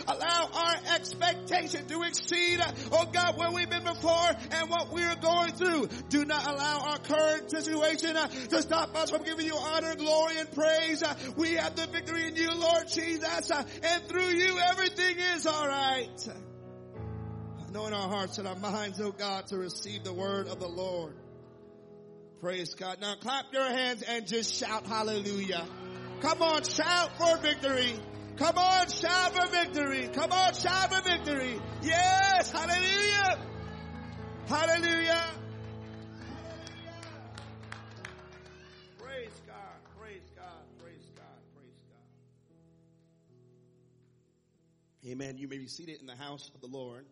Allow our expectation to exceed, oh God, where we've been before and what we're going through. Do not allow our current situation to stop us from giving you honor, glory, and praise. We have the victory in you, Lord Jesus, and through you everything is all right. Knowing our hearts and our minds, oh God, to receive the word of the Lord. Praise God. Now clap your hands and just shout hallelujah. Come on, shout for victory. Come on, shout for victory. Come on, shout for victory. Yes, hallelujah. Hallelujah. Praise God, praise God, praise God, praise God. Amen. You may be seated in the house of the Lord.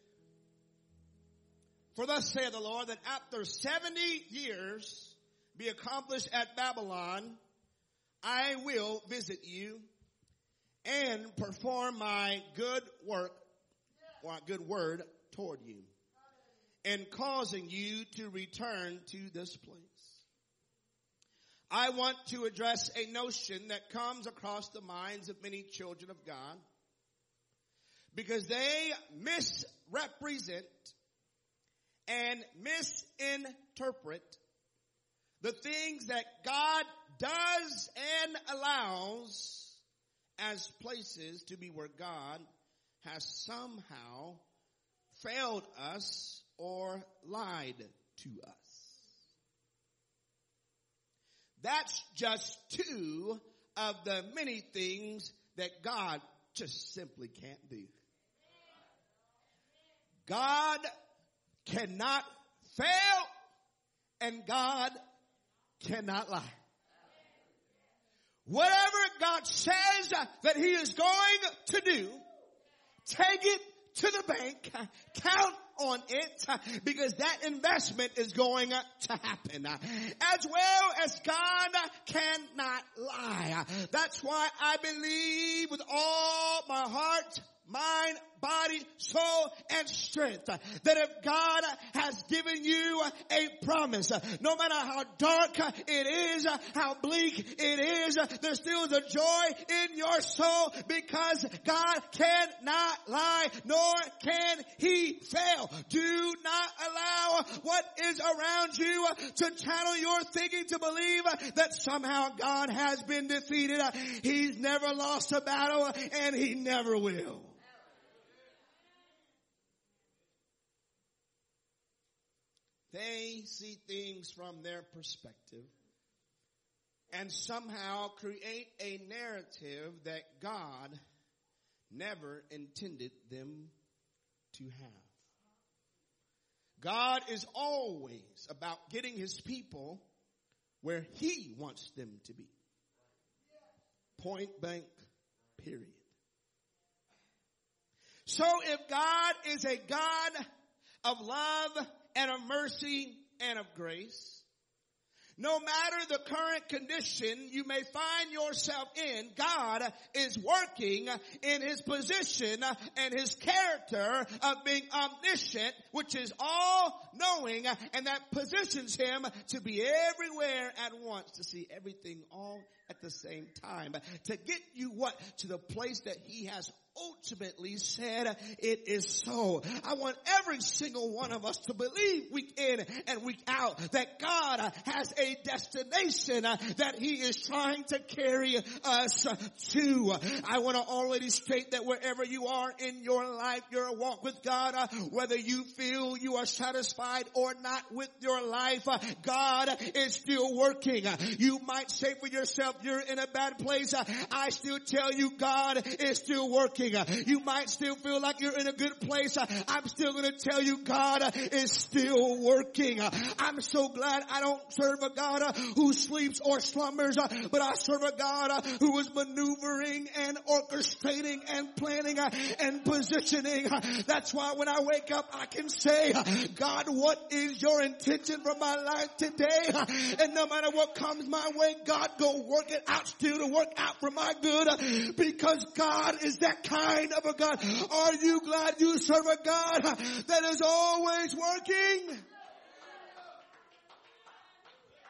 For thus saith the Lord, that after 70 years be accomplished at Babylon, I will visit you and perform my good work, or good word toward you, and causing you to return to this place. I want to address a notion that comes across the minds of many children of God, because they misrepresent and misinterpret the things that God does and allows as places to be where God has somehow failed us or lied to us. That's just two of the many things that God just simply can't do. God cannot fail, and God cannot lie. Whatever God says that he is going to do, take it to the bank, count on it, because that investment is going to happen. As well as God cannot lie. That's why I believe with all my heart, mind, body, soul, and strength, that if God has given you a promise, no matter how dark it is, how bleak it is, there still is a joy in your soul, because God cannot lie, nor can he fail. Do not allow what is around you to channel your thinking to believe that somehow God has been defeated. He's never lost a battle, and he never will. They see things from their perspective and somehow create a narrative that God never intended them to have. God is always about getting his people where he wants them to be. Point blank, period. So if God is a God of love and of mercy and of grace, no matter the current condition you may find yourself in, God is working in his position and his character of being omniscient, which is all-knowing, and that positions him to be everywhere at once, to see everything all at the same time, to get you what? To the place that he has ultimately said it is so. I want every single one of us to believe week in and week out that God has a destination that he is trying to carry us to. I want to already state that wherever you are in your life, your walk with God, whether you feel you are satisfied or not with your life, God is still working. You might say for yourself, you're in a bad place. I still tell you, God is still working. You might still feel like you're in a good place. I'm still going to tell you, God is still working. I'm so glad I don't serve a God who sleeps or slumbers, but I serve a God who is maneuvering and orchestrating and planning and positioning. That's why when I wake up, I can say, God, what is your intention for my life today? And no matter what comes my way, God, go work it out still to work out for my good, because God is that kind of a God. Are you glad you serve a God that is always working?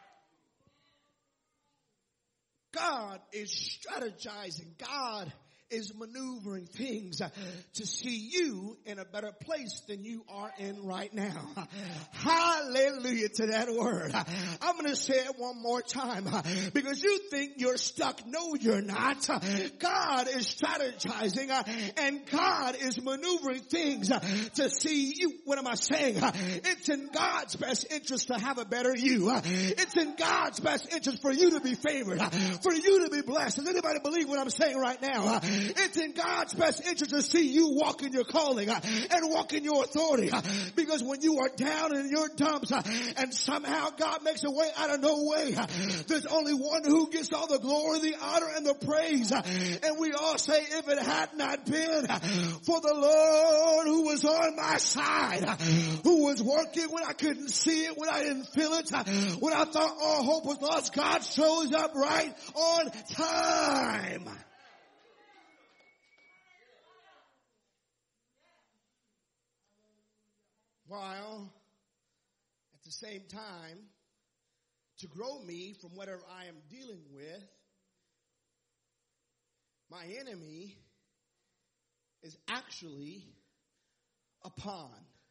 God is strategizing. God is maneuvering things to see you in a better place than you are in right now. Hallelujah to that word. I'm going to say it one more time because you think you're stuck. No, you're not. God is strategizing and God is maneuvering things to see you. What am I saying? It's in God's best interest to have a better you. It's in God's best interest for you to be favored, for you to be blessed. Does anybody believe what I'm saying right now? It's in God's best interest to see you walk in your calling and walk in your authority. Because when you are down in your dumps and somehow God makes a way out of no way, there's only one who gets all the glory, the honor, and the praise. And we all say, if it had not been for the Lord who was on my side, who was working when I couldn't see it, when I didn't feel it, when I thought all hope was lost, God shows up right on time. While at the same time, to grow me from whatever I am dealing with, my enemy is actually a pawn.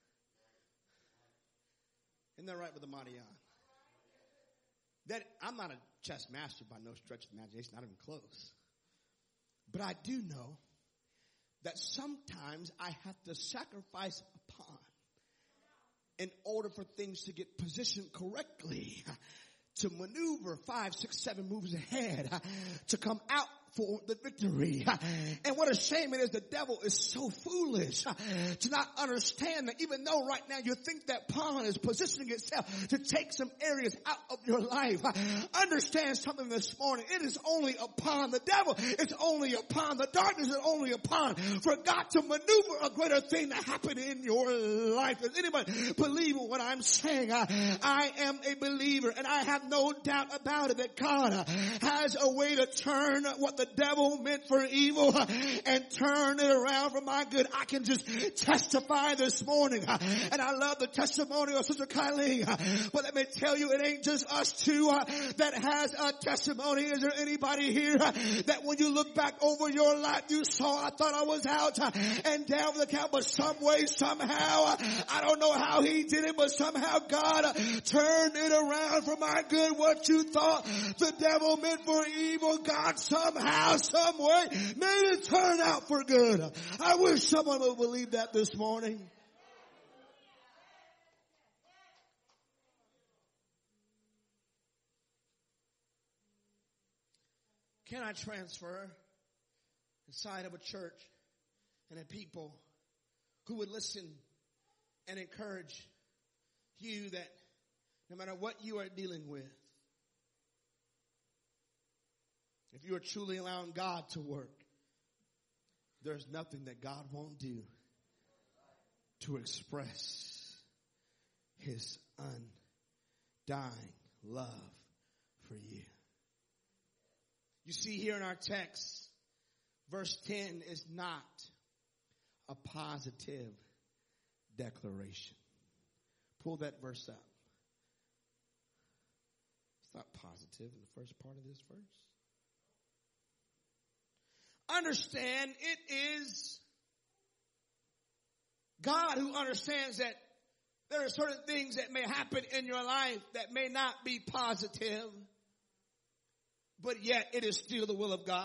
Isn't that right with the Marian? That I'm not a chess master by no stretch of the imagination, not even close. But I do know that sometimes I have to sacrifice a pawn in order for things to get positioned correctly, to maneuver 5, 6, 7 moves ahead, to come out for the victory. And what a shame it is, the devil is so foolish to not understand that even though right now you think that pawn is positioning itself to take some areas out of your life, understand something this morning. It is only a pawn. The devil is only a pawn. The darkness is only a pawn for God to maneuver a greater thing to happen in your life. Does anybody believe what I'm saying? I am a believer, and I have no doubt about it that God has a way to turn what the devil meant for evil and turn it around for my good. I can just testify this morning, and I love the testimony of Sister Kylie, but let me tell you, it ain't just us two that has a testimony. Is there anybody here that when you look back over your life, you saw, I thought I was out and down the count, but some way, somehow, I don't know how he did it, but somehow God turned it around for my good. What you thought the devil meant for evil, God somehow, some way, made it turn out for good. I wish someone would believe that this morning. Can I transfer inside of a church and a people who would listen and encourage you that no matter what you are dealing with, if you are truly allowing God to work, there's nothing that God won't do to express his undying love for you. You see here in our text, verse 10 is not a positive declaration. Pull that verse up. It's not positive in the first part of this verse. Understand, it is God who understands that there are certain things that may happen in your life that may not be positive, but yet it is still the will of God.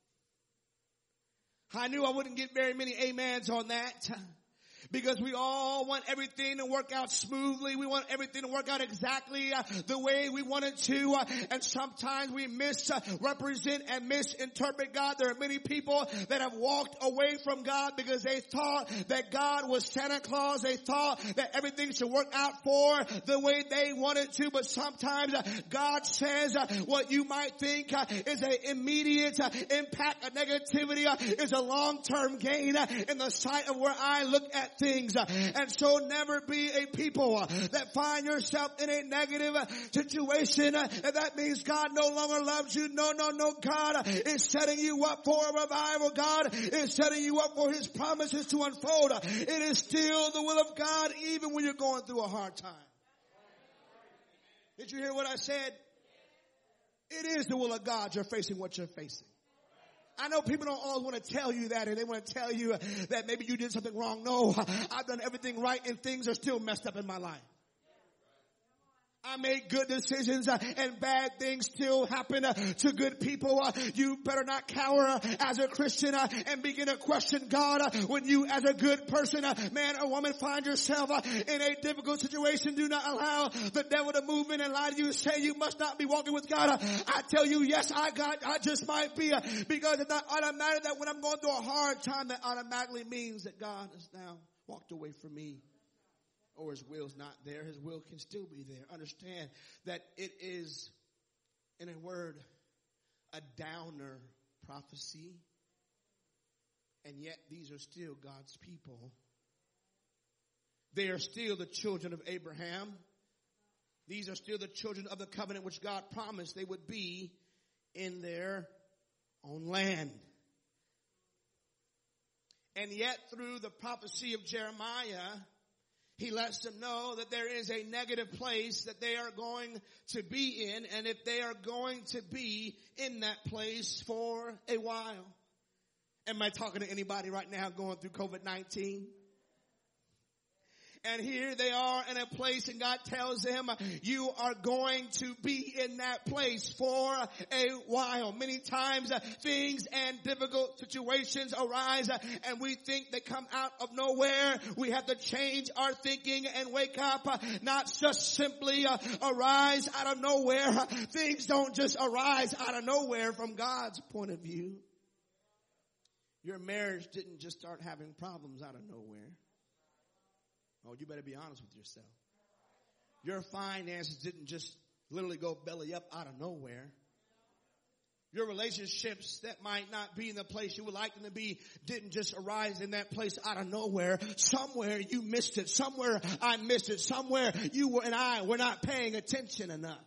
I knew I wouldn't get very many amens on that, because we all want everything to work out smoothly. We want everything to work out exactly the way we want it to. And sometimes we misrepresent and misinterpret God. There are many people that have walked away from God because they thought that God was Santa Claus. They thought that everything should work out for the way they wanted to. But sometimes God says what you might think is an immediate impact, a negativity, is a long-term gain in the sight of where I look at things. And so never be a people that find yourself in a negative situation. And that means God no longer loves you. No. God is setting you up for a revival. God is setting you up for his promises to unfold. It is still the will of God even when you're going through a hard time. Did you hear what I said? It is the will of God you're facing what you're facing. I know people don't always want to tell you that, and they want to tell you that maybe you did something wrong. No, I've done everything right, and things are still messed up in my life. I made good decisions and bad things still happen to good people. You better not cower as a Christian and begin to question God when you as a good person, man or woman, find yourself in a difficult situation. Do not allow the devil to move in and lie to you and say you must not be walking with God. I tell you, yes, I just might be, because it's not automatic that when I'm going through a hard time, that automatically means that God has now walked away from me. Or his will's not there. His will can still be there. Understand that it is, in a word, a downer prophecy. And yet these are still God's people. They are still the children of Abraham. These are still the children of the covenant which God promised they would be in their own land. And yet through the prophecy of Jeremiah, he lets them know that there is a negative place that they are going to be in, and if they are going to be in that place for a while. Am I talking to anybody right now going through COVID-19? And here they are in a place, and God tells them, you are going to be in that place for a while. Many times things and difficult situations arise, and we think they come out of nowhere. We have to change our thinking and wake up, not just simply arise out of nowhere. Things don't just arise out of nowhere from God's point of view. Your marriage didn't just start having problems out of nowhere. Oh, you better be honest with yourself. Your finances didn't just literally go belly up out of nowhere. Your relationships that might not be in the place you would like them to be didn't just arise in that place out of nowhere. Somewhere you missed it. Somewhere I missed it. Somewhere you were and I were not paying attention enough.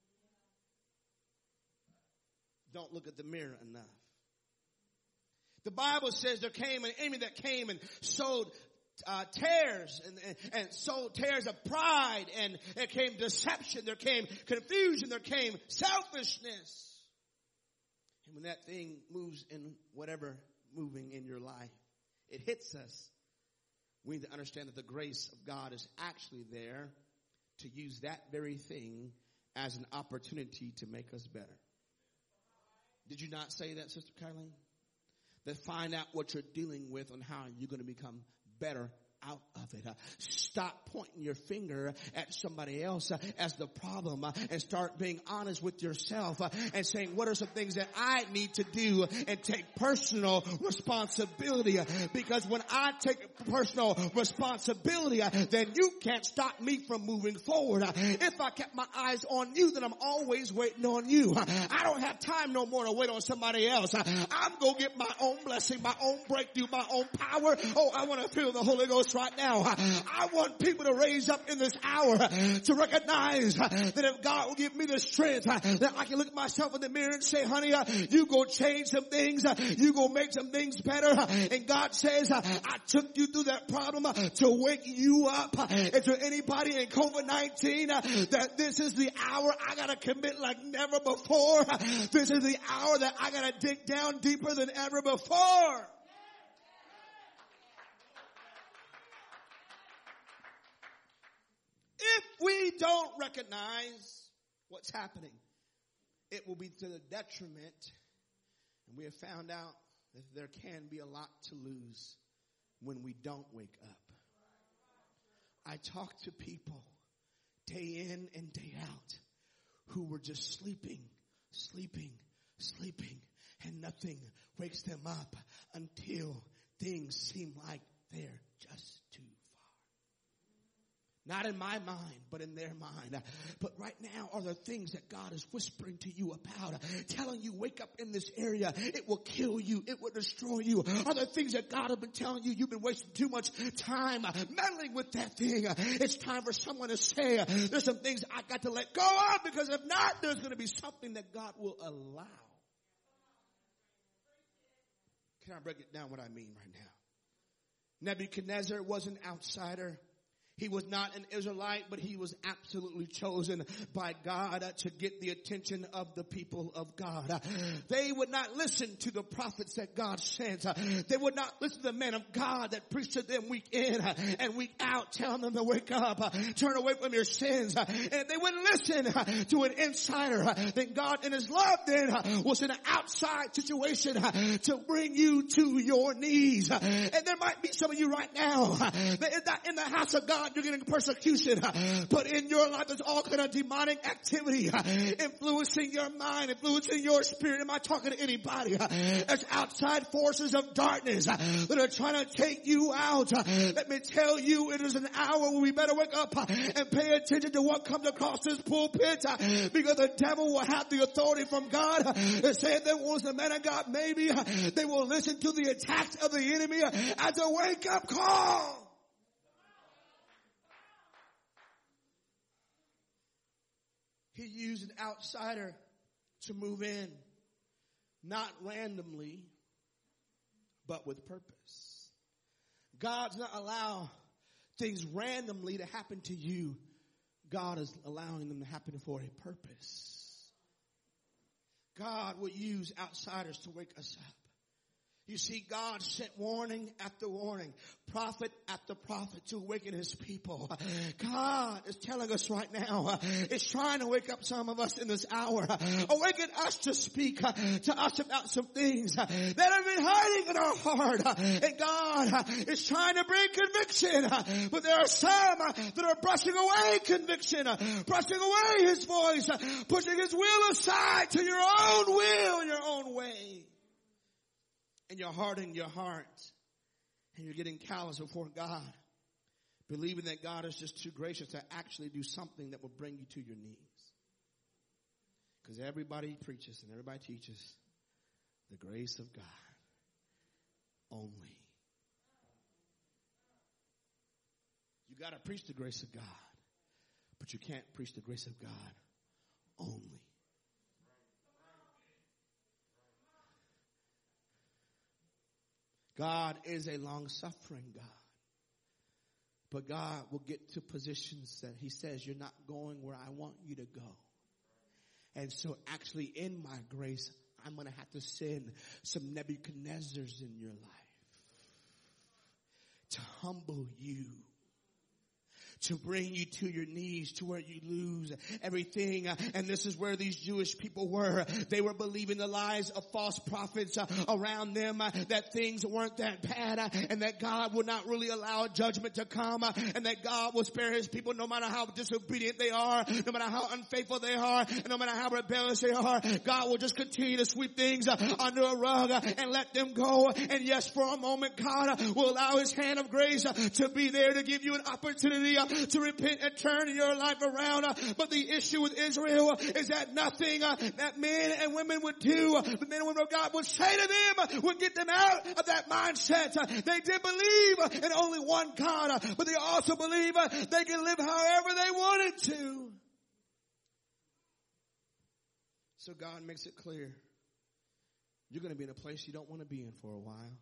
Don't look at the mirror enough. The Bible says there came an enemy that came and sowed tears and sowed tears of pride, and there came deception, there came confusion, there came selfishness. And when that thing moves in whatever moving in your life, it hits us. We need to understand that the grace of God is actually there to use that very thing as an opportunity to make us better. Did you not say that, Sister Kylene? That find out what you're dealing with and how you're going to become better out of it. Stop pointing your finger at somebody else as the problem and start being honest with yourself and saying, what are some things that I need to do, and take personal responsibility. Because when I take personal responsibility, then you can't stop me from moving forward. If I kept my eyes on you, then I'm always waiting on you. I don't have time no more to wait on somebody else. I'm going to get my own blessing, my own breakthrough, my own power. Oh, I want to feel the Holy Ghost right now. I want people to raise up in this hour to recognize that if God will give me the strength, that I can look at myself in the mirror and say, honey, you go change some things. You go make some things better. And God says, I took you through that problem to wake you up. Is there anybody in COVID-19 that this is the hour I got to commit like never before? This is the hour that I got to dig down deeper than ever before. If we don't recognize what's happening, it will be to the detriment. And we have found out that there can be a lot to lose when we don't wake up. I talk to people day in and day out who were just sleeping, and nothing wakes them up until things seem like they're just too far. Not in my mind, but in their mind. But right now are the things that God is whispering to you about, telling you, wake up in this area. It will kill you. It will destroy you. Are there things that God has been telling you? You've been wasting too much time meddling with that thing. It's time for someone to say, there's some things I got to let go of, because if not, there's going to be something that God will allow. Can I break it down what I mean right now? Nebuchadnezzar was an outsider. He was not an Israelite, but he was absolutely chosen by God to get the attention of the people of God. They would not listen to the prophets that God sent. They would not listen to the men of God that preached to them week in and week out, telling them to wake up, turn away from your sins. And they wouldn't listen to an insider. Then God in his love then was in an outside situation to bring you to your knees. And there might be some of you right now that in the house of God you're getting persecution, but in your life there's all kind of demonic activity influencing your mind, influencing your spirit. Am I talking to anybody? There's outside forces of darkness that are trying to take you out. Let me tell you, it is an hour where we better wake up and pay attention to what comes across this pulpit, because the devil will have the authority from God to say if there was the man of God, maybe they will listen to the attacks of the enemy as a wake-up call. He used an outsider to move in, not randomly, but with purpose. God's not allow things randomly to happen to you. God is allowing them to happen for a purpose. God will use outsiders to wake us up. You see, God sent warning after warning, prophet after prophet to awaken his people. God is telling us right now, is trying to wake up some of us in this hour. Awaken us to speak to us about some things that have been hiding in our heart. And God is trying to bring conviction. But there are some that are brushing away conviction, brushing away his voice, pushing his will aside to your own will, your own way. And you're hardening your heart, and you're getting callous before God, believing that God is just too gracious to actually do something that will bring you to your knees. Because everybody preaches and everybody teaches the grace of God only. You got to preach the grace of God, but you can't preach the grace of God only. God is a long-suffering God. But God will get to positions that he says, you're not going where I want you to go. And so actually in my grace, I'm going to have to send some Nebuchadnezzars in your life to humble you, to bring you to your knees, to where you lose everything. And this is where these Jewish people were. They were believing the lies of false prophets around them, that things weren't that bad, and that God would not really allow judgment to come, and that God will spare his people no matter how disobedient they are, no matter how unfaithful they are, and no matter how rebellious they are. God will just continue to sweep things under a rug and let them go. And yes, for a moment, God will allow his hand of grace to be there to give you an opportunity to repent and turn your life around. But the issue with Israel is that nothing that men and women would do, the men and women of God would say to them, would get them out of that mindset. They did believe in only one God, but they also believe they can live however they wanted to. So God makes it clear, you're going to be in a place you don't want to be in for a while.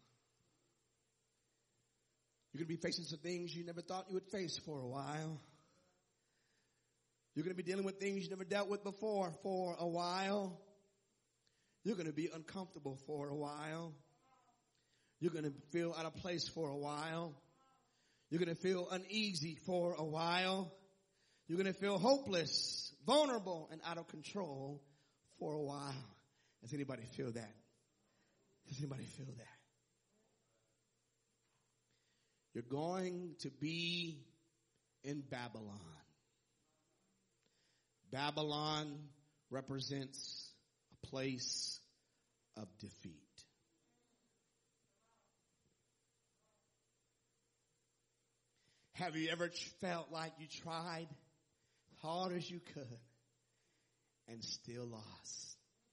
You're going to be facing some things you never thought you would face for a while. You're going to be dealing with things you never dealt with before for a while. You're going to be uncomfortable for a while. You're going to feel out of place for a while. You're going to feel uneasy for a while. You're going to feel hopeless, vulnerable, and out of control for a while. Does anybody feel that? Does anybody feel that? You're going to be in Babylon. Babylon represents a place of defeat. Have you ever felt like you tried as hard as you could and still lost?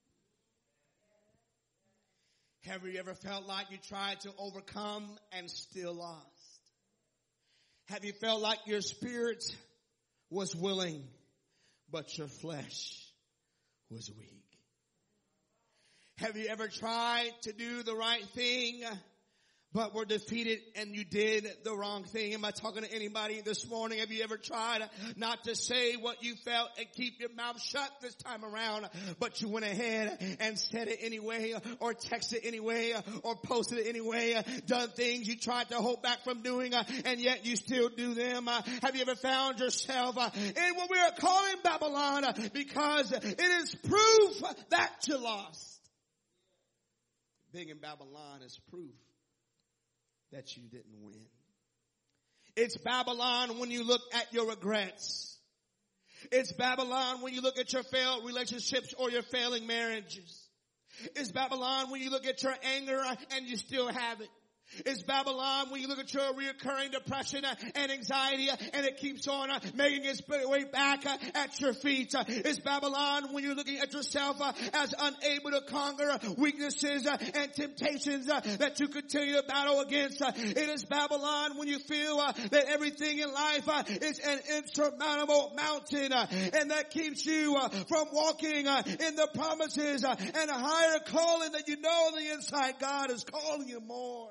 Have you ever felt like you tried to overcome and still lost? Have you felt like your spirit was willing, but your flesh was weak? Have you ever tried to do the right thing, but were defeated and you did the wrong thing. Am I talking to anybody this morning? Have you ever tried not to say what you felt and keep your mouth shut this time around, but you went ahead and said it anyway, or texted it anyway, or posted it anyway, done things you tried to hold back from doing, and yet you still do them? Have you ever found yourself in what we are calling Babylon, because it is proof that you lost? Being in Babylon is proof that you didn't win. It's Babylon when you look at your regrets. It's Babylon when you look at your failed relationships or your failing marriages. It's Babylon when you look at your anger and you still have it. It's Babylon when you look at your recurring depression and anxiety, and it keeps on making its way back at your feet. It's Babylon when you're looking at yourself as unable to conquer weaknesses and temptations that you continue to battle against. It is Babylon when you feel that everything in life is an insurmountable mountain, and that keeps you from walking in the promises and a higher calling that you know on the inside God is calling you more.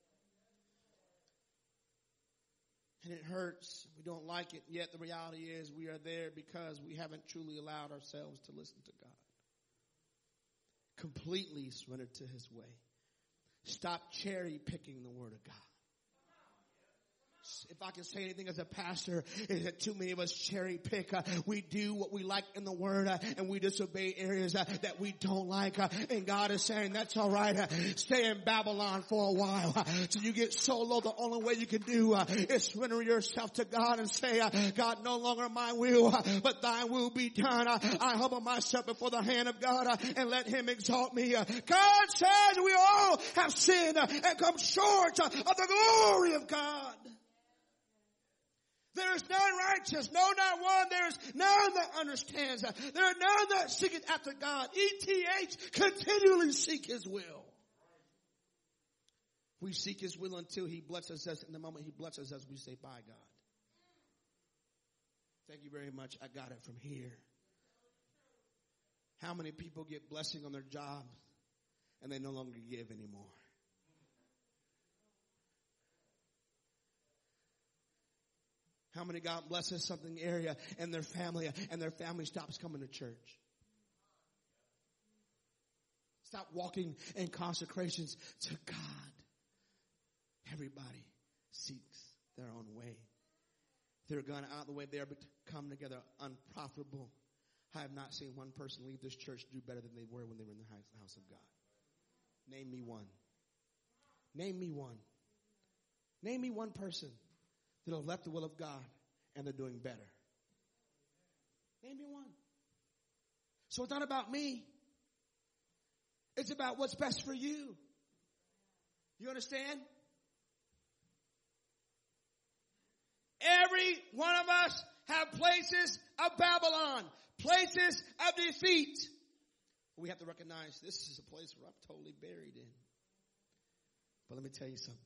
And it hurts. We don't like it. Yet the reality is we are there because we haven't truly allowed ourselves to listen to God. Completely surrendered to His way. Stop cherry picking the Word of God. If I can say anything as a pastor, is that too many of us cherry pick. We do what we like in the Word, and we disobey areas that we don't like. And God is saying, that's all right. Stay in Babylon for a while till you get so low. The only way you can do is surrender yourself to God and say, God, no longer my will, but Thy will be done. I humble myself before the hand of God and let Him exalt me. God says we all have sinned and come short of the glory of God. There is none righteous, no, not one. There is none that understands. There are none that seeketh after God. ETH, continually seek His will. We seek His will until He blesses us. And the moment He blesses us, we say, bye, God. Thank you very much. I got it from here. How many people get blessing on their job and they no longer give anymore? How many God blesses something area and their family stops coming to church? Stop walking in consecrations to God. Everybody seeks their own way. They're gone out of the way there, but come together unprofitable. I have not seen one person leave this church do better than they were when they were in the house of God. Name me one. Name me one. Name me one person that have left the will of God and they're doing better. Name me one. So it's not about me. It's about what's best for you. You understand? Every one of us have places of Babylon, places of defeat. We have to recognize this is a place where I'm totally buried in. But let me tell you something.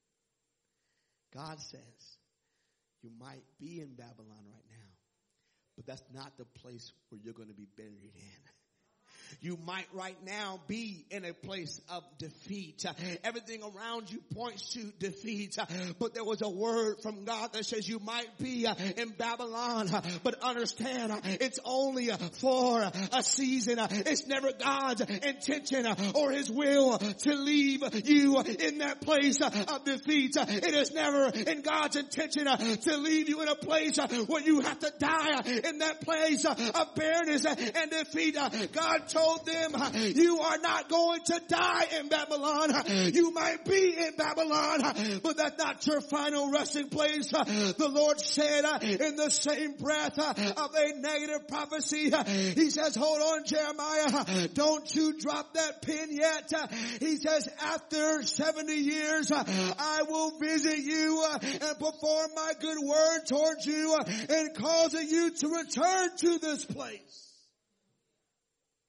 God says you might be in Babylon right now, but that's not the place where you're going to be buried in. You might right now be in a place of defeat. Everything around you points to defeat. But there was a word from God that says you might be in Babylon, but understand it's only for a season. It's never God's intention or His will to leave you in that place of defeat. It is never in God's intention to leave you in a place where you have to die in that place of barrenness and defeat. God told them, you are not going to die in Babylon. You might be in Babylon, but that's not your final resting place. The Lord said in the same breath of a negative prophecy, He says, hold on, Jeremiah, don't you drop that pen yet. He says, after 70 years, I will visit you and perform my good word towards you and causing you to return to this place.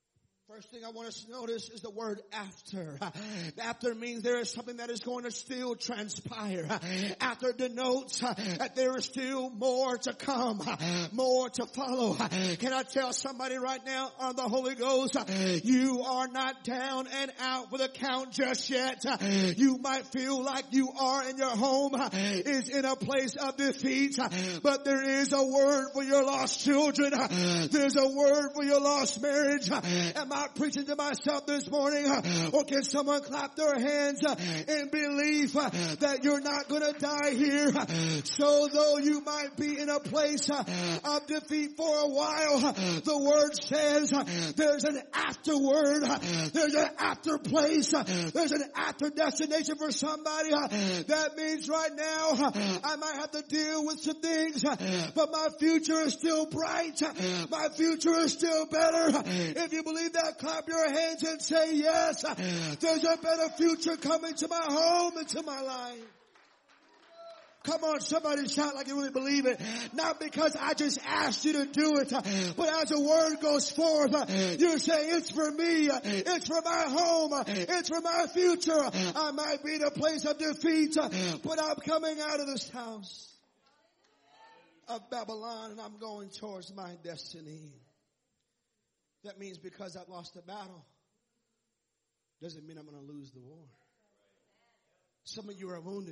First thing I want us to notice is the word after. After means there is something that is going to still transpire. After denotes that there is still more to come, more to follow. Can I tell somebody right now on the Holy Ghost, you are not down and out for the count just yet. You might feel like you are and your home is in a place of defeat, but there is a word for your lost children. There's a word for your lost marriage. Am I preaching to myself this morning? Or can someone clap their hands in belief that you're not going to die here? So though you might be in a place of defeat for a while, the word says there's an afterward, there's an after place, there's an after destination for somebody. That means right now I might have to deal with some things, but my future is still bright. My future is still better. If you believe that, clap your hands and say, yes, there's a better future coming to my home and to my life. Come on, somebody shout like you really believe it. Not because I just asked you to do it, but as a word goes forth, you're saying it's for me, it's for my home, it's for my future. I might be in a place of defeat, but I'm coming out of this house of Babylon and I'm going towards my destiny. That means because I've lost the battle doesn't mean I'm going to lose the war. Some of you are wounded.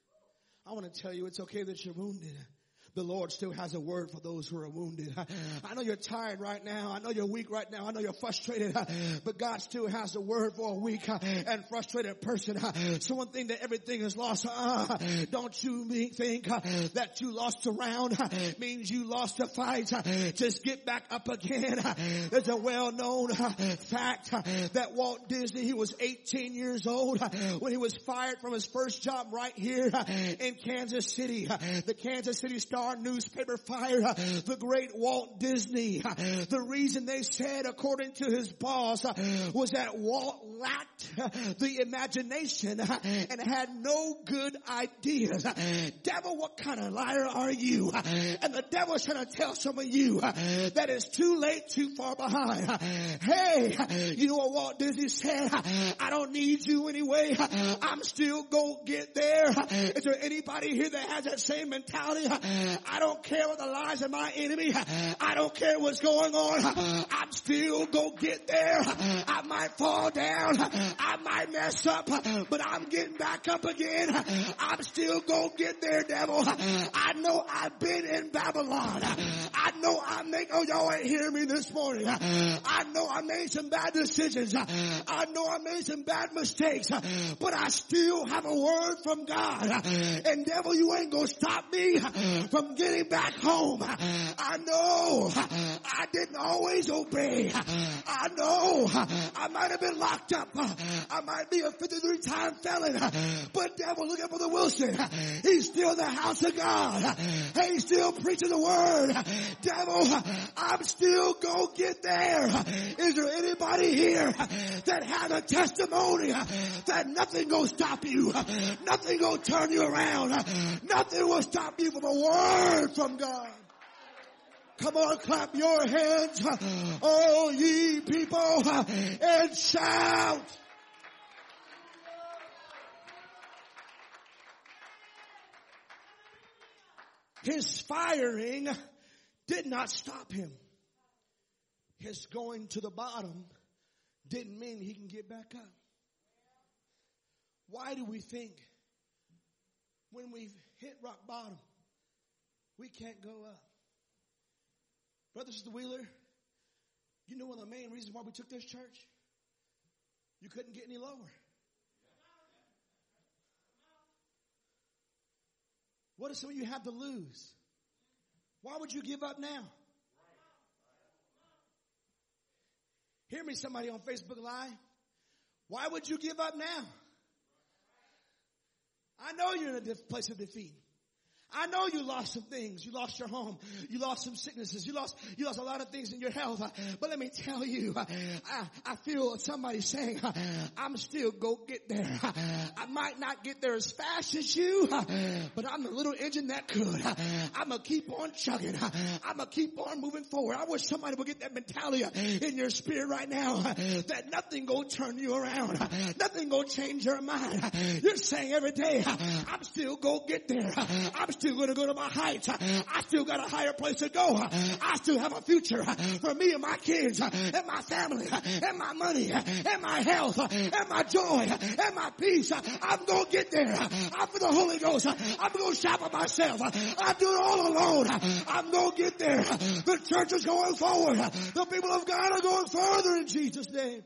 I want to tell you it's okay that you're wounded. The Lord still has a word for those who are wounded. I know you're tired right now. I know you're weak right now. I know you're frustrated. But God still has a word for a weak and frustrated person. So one thing that everything is lost. Don't you think that you lost a round means you lost a fight? Just get back up again. There's a well-known fact that Walt Disney, he was 18 years old when he was fired from his first job right here in Kansas City. The Kansas City Star newspaper fired the great Walt Disney. The reason they said, according to his boss, was that Walt lacked the imagination and had no good ideas. Devil, what kind of liar are you? And the devil's trying to tell some of you that it's too late, too far behind. Hey, you know what Walt Disney said? I don't need you anyway. I'm still gonna get there. Is there anybody here that has that same mentality? I don't care what the lies of my enemy. I don't care what's going on. I'm still gonna get there. I might fall down. I might mess up, but I'm getting back up again. I'm still gonna get there, devil. I know I've been in Babylon. I know y'all ain't hearing me this morning. I know I made some bad decisions. I know I made some bad mistakes, but I still have a word from God. And devil, you ain't gonna stop me from getting back home. I know I didn't always obey. I know I might have been locked up. I might be a 53-time felon. But devil, look at Brother Wilson. He's still in the house of God. Hey, he's still preaching the word. Devil, I'm still gonna get there. Is there anybody here that has a testimony that nothing gonna stop you? Nothing gonna turn you around. Nothing will stop you from a word from God. Come on, clap your hands, all ye people, and shout. His firing did not stop him. His going to the bottom didn't mean he can get back up. Why do we think when we've hit rock bottom, we can't go up? Brother Sister Wheeler, you know one of the main reasons why we took this church? You couldn't get any lower. What does some of you have to lose? Why would you give up now? Hear me, somebody on Facebook Live. Why would you give up now? I know you're in a place of defeat. I know you lost some things. You lost your home. You lost some sicknesses. You lost a lot of things in your health. But let me tell you, I feel somebody saying, I'm still go get there. I might not get there as fast as you, but I'm the little engine that could. I'm going to keep on chugging. I'm going to keep on moving forward. I wish somebody would get that mentality in your spirit right now, that nothing going to turn you around. Nothing going to change your mind. You're saying every day, I'm still going to get there. I'm still going to go to my heights. I still got a higher place to go. I still have a future for me and my kids and my family and my money and my health and my joy and my peace. I'm going to get there. I'm for the Holy Ghost. I'm going to shout for myself. I'm doing it all alone. I'm going to get there. The church is going forward. The people of God are going further in Jesus' name.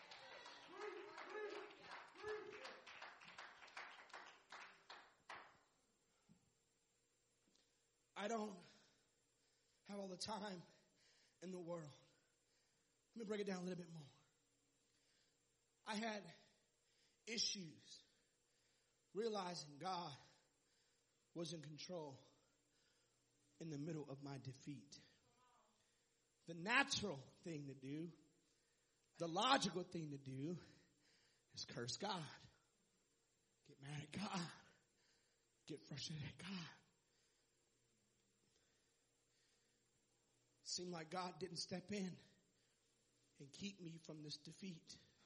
I don't have all the time in the world. Let me break it down a little bit more. I had issues realizing God was in control in the middle of my defeat. The natural thing to do, the logical thing to do, is curse God. Get mad at God. Get frustrated at God. Seemed like God didn't step in and keep me from this defeat.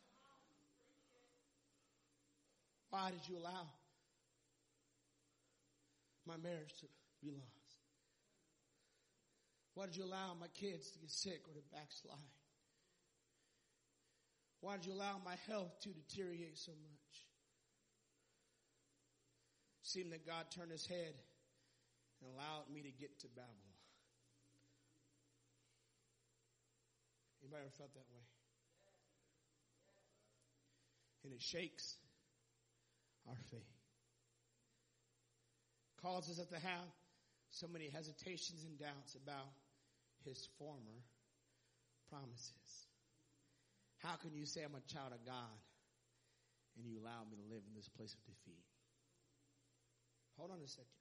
Why did you allow my marriage to be lost? Why did you allow my kids to get sick or to backslide? Why did you allow my health to deteriorate so much? It seemed that God turned his head and allowed me to get to Babylon. Anybody ever felt that way? And it shakes our faith. Causes us to have so many hesitations and doubts about his former promises. How can you say I'm a child of God and you allow me to live in this place of defeat? Hold on a second.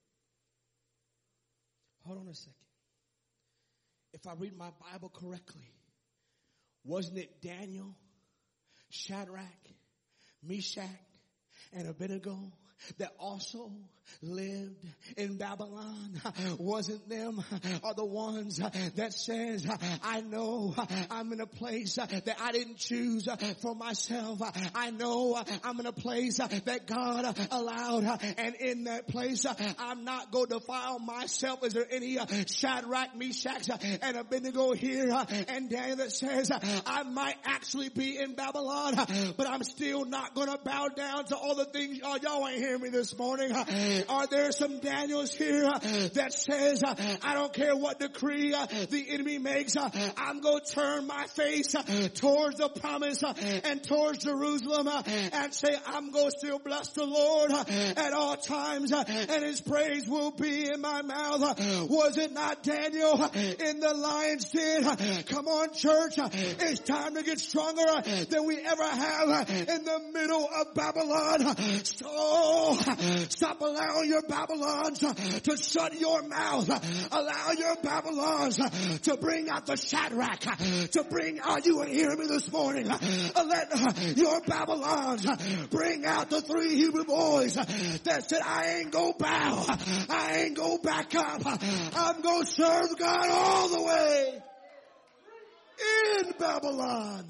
Hold on a second. If I read my Bible correctly, wasn't it Daniel, Shadrach, Meshach, and Abednego that also lived in Babylon? Wasn't them are the ones that says, I know I'm in a place that I didn't choose for myself. I know I'm in a place that God allowed, and in that place I'm not going to defile myself. Is there any Shadrach, Meshach, and Abednego here and Daniel that says, I might actually be in Babylon, but I'm still not going to bow down to all the things? Oh, y'all ain't hearing me this morning. Are there some Daniels here that says, I don't care what decree the enemy makes, I'm going to turn my face towards the promise and towards Jerusalem and say, I'm going to still bless the Lord at all times and his praise will be in my mouth? Was it not Daniel in the lion's den? Come on, church. It's time to get stronger than we ever have in the middle of Babylon. So stop allowing your Babylons to shut your mouth. Allow your Babylons to bring out the Shadrach, to bring out, you ain't hearing me this morning. Let your Babylons bring out the three Hebrew boys that said, I ain't go bow. I ain't go back up. I'm going to serve God all the way in Babylon.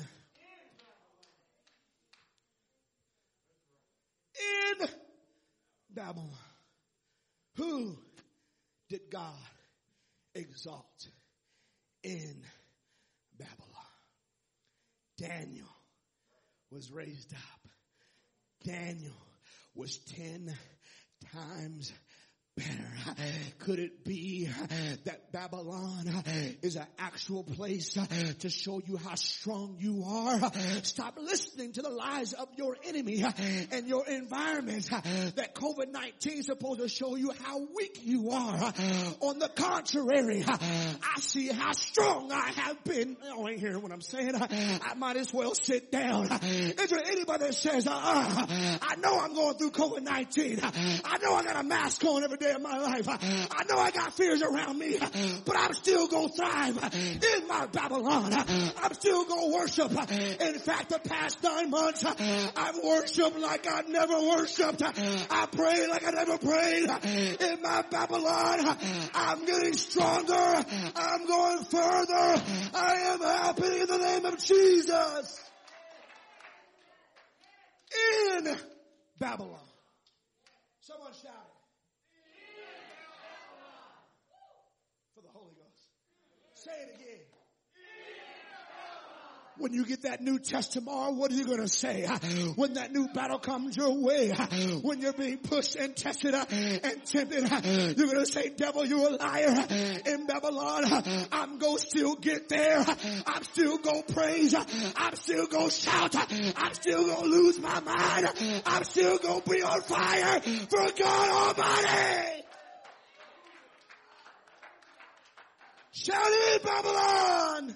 In Babylon. Who did God exalt in Babylon? Daniel was raised up. Daniel was 10 times better. Could it be that Babylon is an actual place to show you how strong you are? Stop listening to the lies of your enemy and your environment. That COVID-19 is supposed to show you how weak you are. On the contrary, I see how strong I have been. You ain't hearing what I'm saying. I might as well sit down. Is there anybody that says, I know I'm going through COVID-19. I know I got a mask on every day. day of my life. I know I got fears around me, but I'm still going to thrive in my Babylon. I'm still going to worship. In fact, the past 9 months, I've worshiped like I never worshiped. I prayed like I never prayed. In my Babylon, I'm getting stronger. I'm going further. I am happy in the name of Jesus. In Babylon. Someone shout it. For the Holy Ghost. Say it again. When you get that new test tomorrow, what are you going to say? When that new battle comes your way, when you're being pushed and tested and tempted, you're going to say, devil, you're a liar. In Babylon, I'm going to still get there. I'm still going to praise. I'm still going to shout. I'm still going to lose my mind. I'm still going to be on fire for God Almighty. Shout it, Babylon.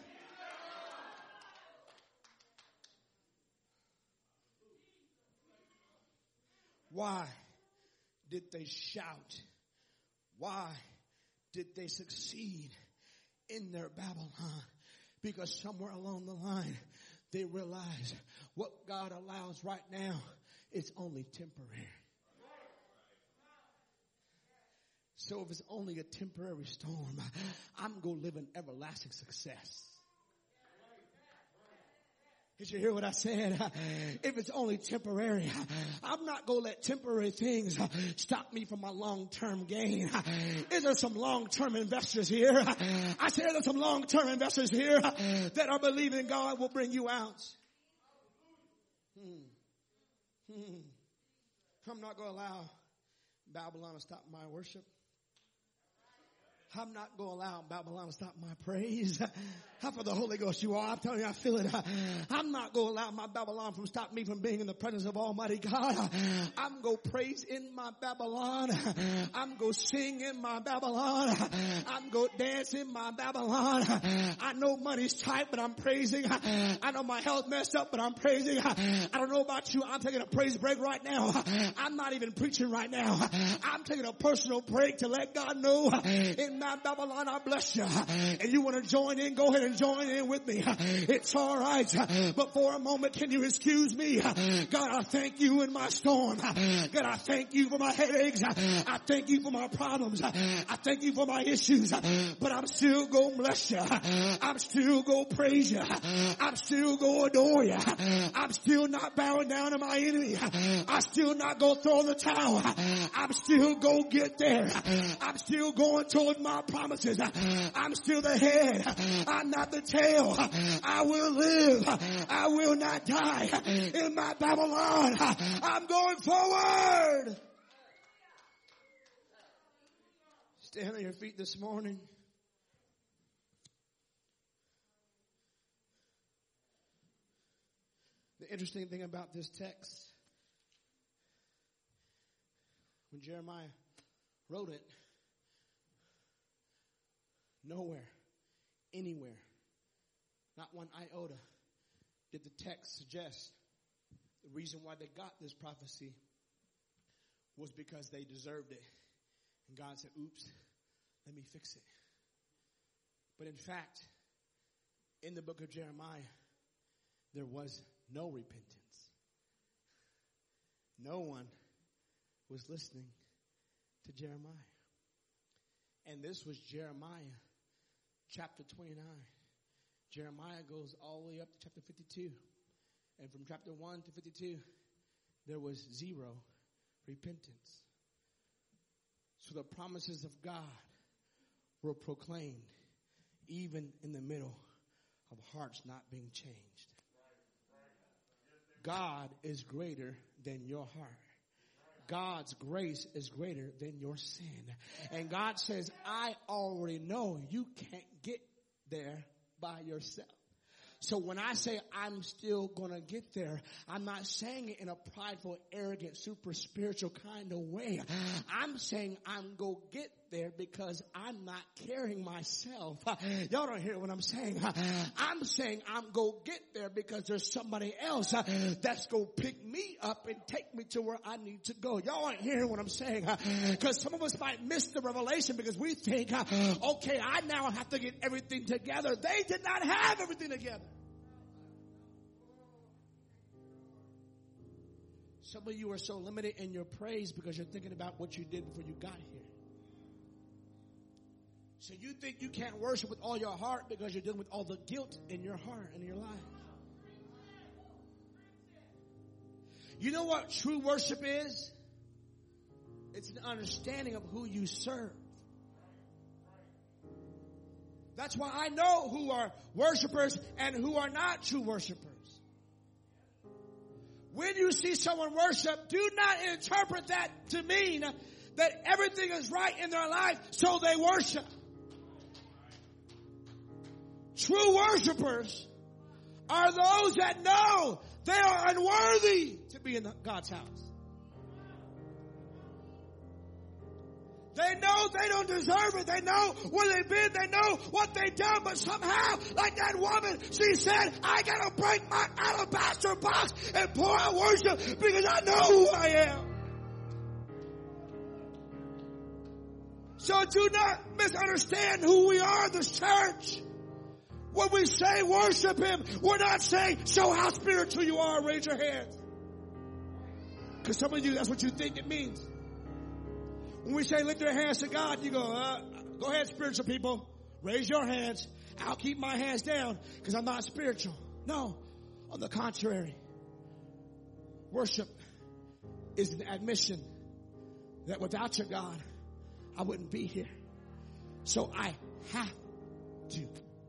Why did they shout? Why did they succeed in their Babylon? Because somewhere along the line, they realized what God allows right now is only temporary. So if it's only a temporary storm, I'm going to live in everlasting success. Did you hear what I said? If it's only temporary, I'm not going to let temporary things stop me from my long-term gain. Is there some long-term investors here? I said there's some long-term investors here that are believing God will bring you out. I'm not going to allow Babylon to stop my worship. I'm not going to allow Babylon to stop my praise. How for the Holy Ghost you are. I'm telling you, I feel it. I'm not going to allow my Babylon from stop me from being in the presence of Almighty God. I'm going to praise in my Babylon. I'm going to sing in my Babylon. I'm going to dance in my Babylon. I know money's tight, but I'm praising. I know my health messed up, but I'm praising. I don't know about you. I'm taking a praise break right now. I'm not even preaching right now. I'm taking a personal break to let God know in my Babylon I bless you. And you want to join in, go ahead and join in with me. It's all right. But for a moment, can you excuse me? God, I thank you in my storm. God, I thank you for my headaches. I thank you for my problems. I thank you for my issues. But I'm still going to bless you. I'm still going to praise you. I'm still going to adore you. I'm still not bowing down to my enemy. I'm still not going to throw in the towel. I'm still going to get there. I'm still going toward my promises. I'm still the head. I'm not the tail. I will live. I will not die. In my Babylon, I'm going forward. Stand on your feet this morning. The interesting thing about this text, when Jeremiah wrote it, nowhere, anywhere, not one iota did the text suggest the reason why they got this prophecy was because they deserved it. And God said, oops, let me fix it. But in fact, in the book of Jeremiah, there was no repentance. No one was listening to Jeremiah. And this was Jeremiah chapter 29. Jeremiah goes all the way up to chapter 52. And from chapter 1 to 52, there was zero repentance. So the promises of God were proclaimed even in the middle of hearts not being changed. God is greater than your heart. God's grace is greater than your sin. And God says, I already know you can't get there by yourself. So when I say I'm still going to get there, I'm not saying it in a prideful, arrogant, super spiritual kind of way. I'm saying I'm going to get there because I'm not carrying myself. Y'all don't hear what I'm saying. I'm saying I'm going to get there because there's somebody else that's going to pick me up and take me to where I need to go. Y'all aren't hearing what I'm saying. Because some of us might miss the revelation because we think, okay, I now have to get everything together. They did not have everything together. Some of you are so limited in your praise because you're thinking about what you did before you got here. So you think you can't worship with all your heart because you're dealing with all the guilt in your heart and in your life. You know what true worship is? It's an understanding of who you serve. That's why I know who are worshipers and who are not true worshipers. When you see someone worship, do not interpret that to mean that everything is right in their life, so they worship. True worshipers are those that know they are unworthy to be in God's house. They know they don't deserve it. They know where they've been. They know what they've done. But somehow, like that woman, she said, I got to break my alabaster box and pour out worship because I know who I am. So do not misunderstand who we are, this church. When we say worship Him, we're not saying show how spiritual you are. Raise your hands. Because some of you, that's what you think it means. When we say lift your hands to God, you go, go ahead, spiritual people. Raise your hands. I'll keep my hands down because I'm not spiritual. No, on the contrary. Worship is an admission that without your God, I wouldn't be here. So I have to.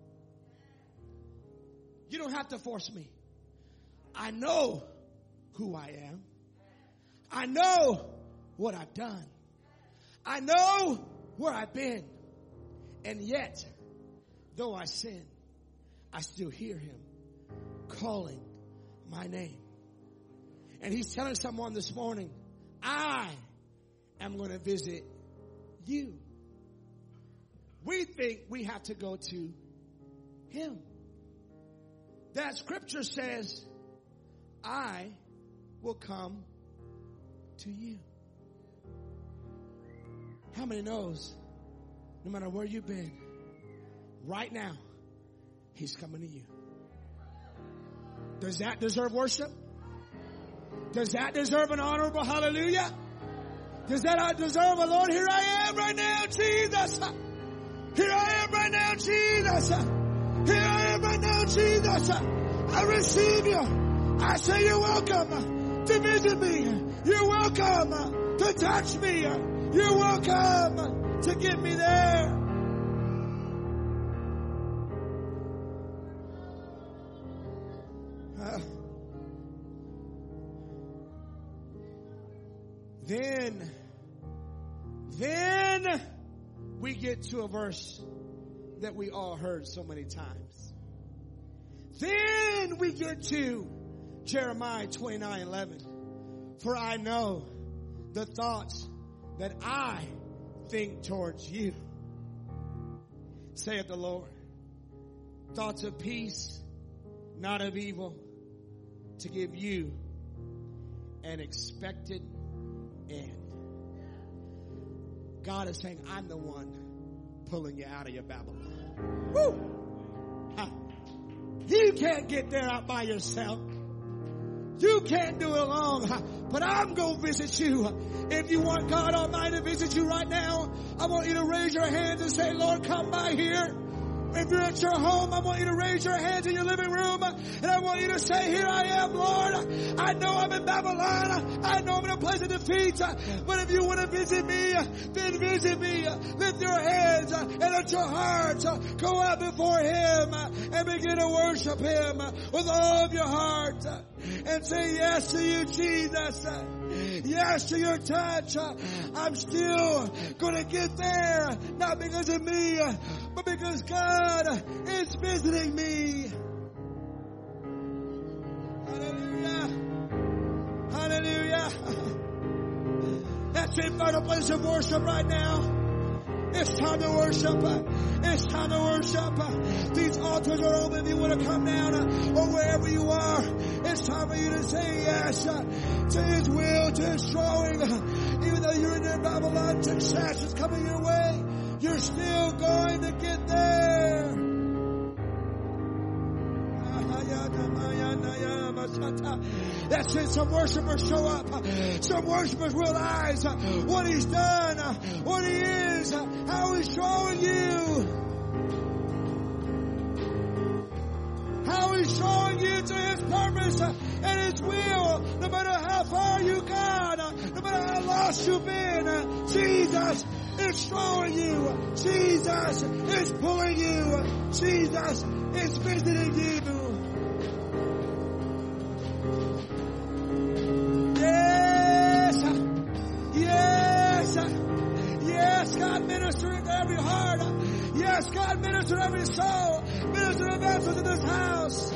You don't have to force me. I know who I am. I know what I've done. I know where I've been. And yet, though I sin, I still hear Him calling my name. And He's telling someone this morning, I am going to visit you. We think we have to go to Him. That scripture says, I will come to you. How many knows, no matter where you've been, right now, He's coming to you? Does that deserve worship? Does that deserve an honorable hallelujah? Does that deserve a Lord, here I am right now, Jesus? Here I am right now, Jesus. Here I am right now, Jesus. I receive you. I say you're welcome to visit me. You're welcome to touch me. You're welcome to get me there. Then we get to a verse that we all heard so many times. Then we get to Jeremiah 29:11. For I know the thoughts that I think towards you, saith the Lord. Thoughts of peace, not of evil, to give you an expected end. God is saying, I'm the one pulling you out of your Babylon. Woo! Ha. You can't get there out by yourself. You can't do it alone, but I'm going to visit you. If you want God Almighty to visit you right now, I want you to raise your hands and say, Lord, come by here. If you're at your home, I want you to raise your hands in your living room, and I want you to say, here I am, Lord. I know I'm in Babylon. I know I'm in a place of defeat, but if you want to visit me, then visit me. Lift your hands and let your hearts go out before Him and begin to worship Him with all of your heart and say yes to you, Jesus. Yes to your touch. I'm still going to get there, not because of me, but because God is visiting me. Hallelujah. Hallelujah. That's it. Find a place of worship right now. It's time to worship. It's time to worship. These altars are open if you want to come down or wherever you are. It's time for you to say yes to His will, to His drawing. Even though you're in your Babylon, success is coming your way. You're still going to get there. That's it. Some worshipers show up. Some worshipers realize what He's done, what He is, how He's showing you. How He's showing you to His purpose and His will. No matter how far you gone, no matter how lost you've been, Jesus is showing you. Jesus is pulling you. Jesus is visiting you. Yes, God ministering to every heart. Yes, God minister to every soul. Minister to vessels in this house.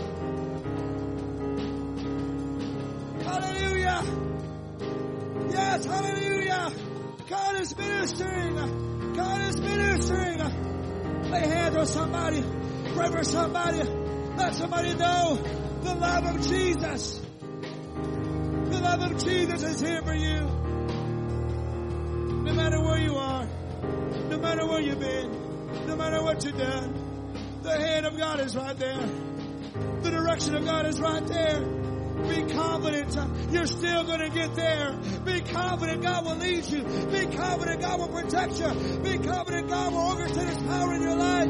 Hallelujah. Yes, hallelujah. God is ministering. God is ministering. Lay hands on somebody. Pray for somebody. Let somebody know the love of Jesus. The love of Jesus is here for you. No matter where you are, no matter where you've been, no matter what you've done, the hand of God is right there. The direction of God is right there. Be confident you're still going to get there. Be confident God will lead you. Be confident God will protect you. Be confident God will orchestrate His power in your life.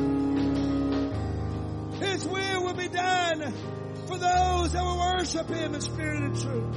His will be done for those that will worship Him in spirit and truth.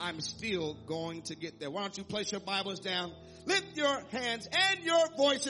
I'm still going to get there. Why don't you place your Bibles down, lift your hands and your voices.